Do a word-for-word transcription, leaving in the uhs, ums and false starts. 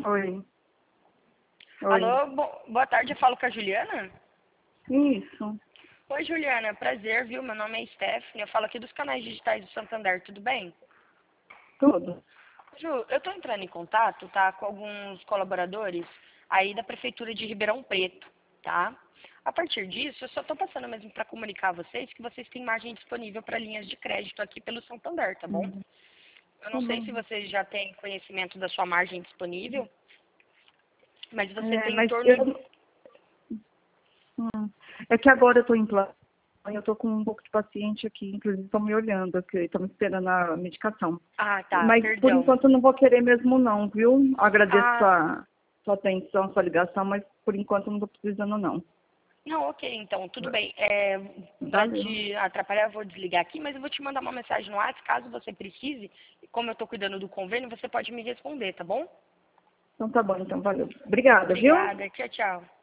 Oi. Oi. Alô, bo- boa tarde, eu falo com a Juliana? Isso. Oi, Juliana, prazer, viu? Meu nome é Stephanie, eu falo aqui dos canais digitais do Santander, tudo bem? Tudo. Ju, eu tô entrando em contato, tá, com alguns colaboradores aí da Prefeitura de Ribeirão Preto, tá? A partir disso, eu só tô passando mesmo para comunicar a vocês que vocês têm margem disponível para linhas de crédito aqui pelo Santander, tá bom? Uhum. Eu Tá não sei se bom. vocês já têm conhecimento da sua margem disponível, mas você É, tem em mas torno. eu. Hum, é que agora eu estou em plano. Eu estou com um pouco de paciente aqui, inclusive estão me olhando, aqui, estão me esperando a medicação. Ah, tá, Mas por perdão. enquanto eu não vou querer mesmo não, viu? Agradeço Ah, sua, sua atenção, sua ligação, mas por enquanto eu não estou precisando não. não, ok, então, tudo bem. É, para Valeu. te atrapalhar, eu vou desligar aqui, mas eu vou te mandar uma mensagem no WhatsApp, caso você precise. E como eu estou cuidando do convênio, você pode me responder, tá bom? Então tá bom, então valeu. Obrigada, viu? Obrigada, tchau, tchau.